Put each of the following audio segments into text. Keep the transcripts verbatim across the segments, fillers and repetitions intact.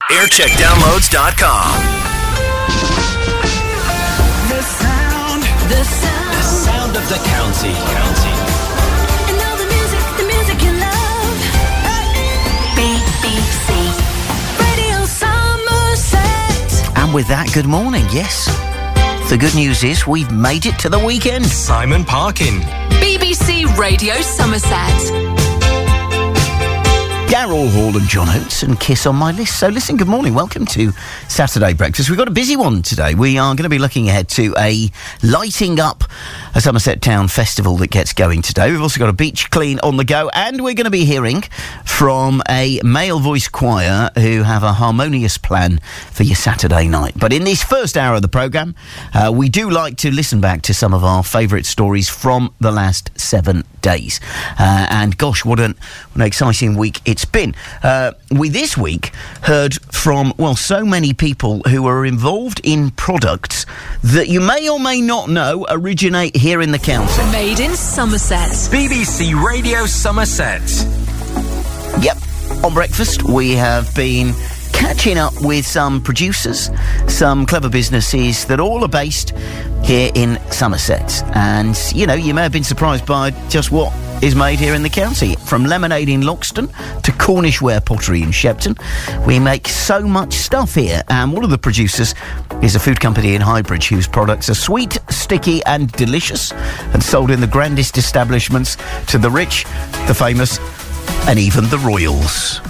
aircheck downloads dot com. The sound, the sound, The sound of the county. County. and all the music, the music you love. B B C Radio Somerset. And with that, good morning, yes. The good news is we've made it to the weekend. Simon Parkin. B B C Radio Somerset. Darryl Hall and John Oates and Kiss on my list. So listen, good morning. Welcome to Saturday Breakfast. We've got a busy one today. We are going to be looking ahead to a lighting up a Somerset Town festival that gets going today. We've also got a beach clean on the go, and we're going to be hearing from a male voice choir who have a harmonious plan for your Saturday night. But in this first hour of the programme, uh, we do like to listen back to some of our favourite stories from the last seven days. Uh, and gosh, what an, what an exciting week it's been. Uh, we this week heard from, well, so many people who are involved in products that you may or may not know originate here in the county. Made in Somerset. B B C Radio Somerset. Yep. On breakfast, we have been catching up with some producers, some clever businesses that all are based here in Somerset. And, you know, you may have been surprised by just what is made here in the county. From lemonade in Loxton to Cornish ware pottery in Shepton, we make so much stuff here. And one of the producers is a food company in Highbridge whose products are sweet, sticky and delicious and sold in the grandest establishments to the rich, the famous and even the royals.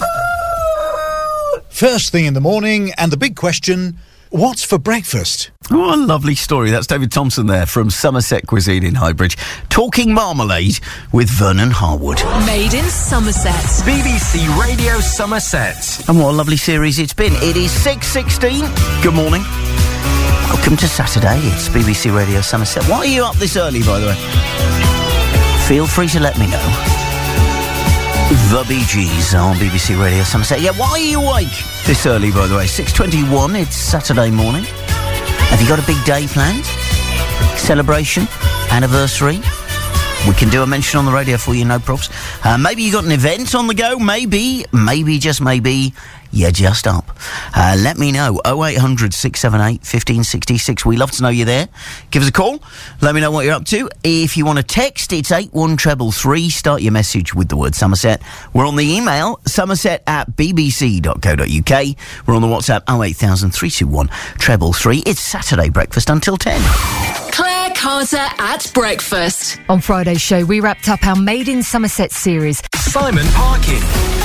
First thing in the morning, and the big question, what's for breakfast? What a lovely story. That's David Thompson there from Somerset Cuisine in Highbridge, talking marmalade with Vernon Harwood. Made in Somerset. B B C Radio Somerset. And what a lovely series it's been. It is six sixteen. Good morning. Welcome to Saturday. It's B B C Radio Somerset. Why are you up this early, by the way? Feel free to let me know. The Bee Gees on B B C Radio Somerset. Yeah, why are you awake this early, by the way? six twenty-one, it's Saturday morning. Have you got a big day planned? Celebration? Anniversary? We can do a mention on the radio for you, no props. Uh, maybe you got an event on the go. Maybe, maybe, just maybe, you're just up. Uh, let me know. oh eight hundred, six seven eight, one five six six. We love to know you're there. Give us a call. Let me know what you're up to. If you want to text, it's eight one three three. Start your message with the word Somerset. We're on the email, somerset at b b c dot co dot u k. We're on the WhatsApp, oh eight thousand, three two one, three three. It's Saturday Breakfast until ten. Claire Carter at breakfast. On Friday's show, we wrapped up our Made in Somerset series. Simon Parkin.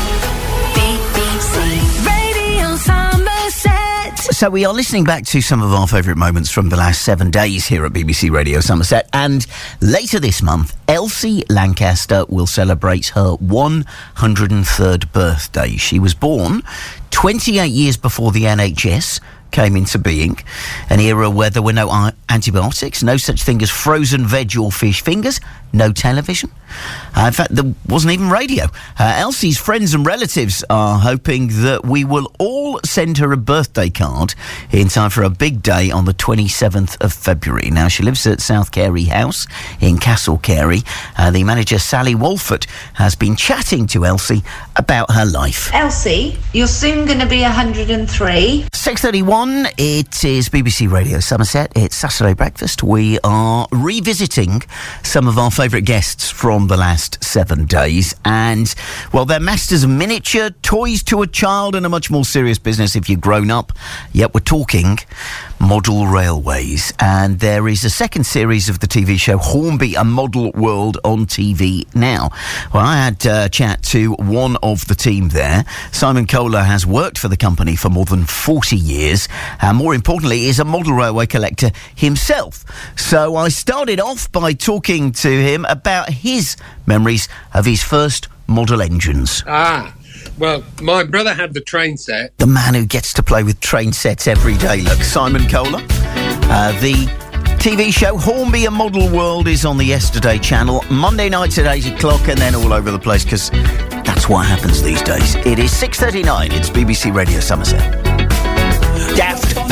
B B C Radio Somerset. So we are listening back to some of our favourite moments from the last seven days here at B B C Radio Somerset. And later this month, Elsie Lancaster will celebrate her one hundred third birthday. She was born twenty-eight years before the N H S came into being, an era where there were no a- antibiotics, no such thing as frozen veg or fish fingers, no television. Uh, in fact, there wasn't even radio. Uh, Elsie's friends and relatives are hoping that we will all send her a birthday card in time for a big day on the twenty-seventh of February. Now, she lives at South Carey House in Castle Carey. Uh, the manager, Sally Walford, has been chatting to Elsie about her life. Elsie, you're soon going to be one hundred three. six thirty-one, it is B B C Radio Somerset. It's Saturday Breakfast. We are revisiting some of our favourite guests from the last seven days. And, well, they're masters of miniature, toys to a child, and a much more serious business if you're grown up. Yet we're talking model railways. And there is a second series of the T V show Hornby, A Model World on T V now. Well, I had a chat to one of the team there. Simon Kohler has worked for the company for more than forty years, and more importantly is a model railway collector himself. So I started off by talking to him about his memories of his first model engines. Ah, well, my brother had the train set. The man who gets to play with train sets every day, look, Simon Kohler. Uh, the T V show Hornby, A Model World is on the Yesterday channel, Monday nights at eight o'clock, and then all over the place, because that's what happens these days. It is six thirty-nine, it's B B C Radio Somerset. Daft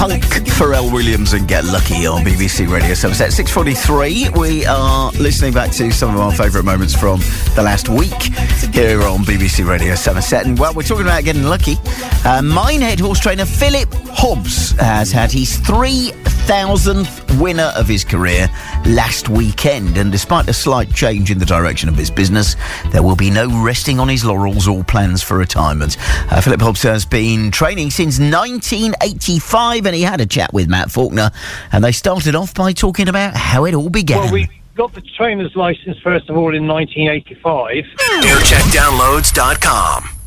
Punk, Pharrell Williams and Get Lucky on B B C Radio Somerset. six forty-three, we are listening back to some of our favourite moments from the last week here on B B C Radio Somerset. And, well, we're talking about getting lucky. Uh, Minehead horse trainer Philip Hobbs has had his three thousandth winner of his career last weekend. And despite a slight change in the direction of his business, there will be no resting on his laurels or plans for retirement. Uh, Philip Hobbs has been training since nineteen eighty-five, and he had a chat with Matt Faulkner, and they started off by talking about how it all began. Well, we got the trainer's licence, first of all, in nineteen eighty-five. air check downloads dot com.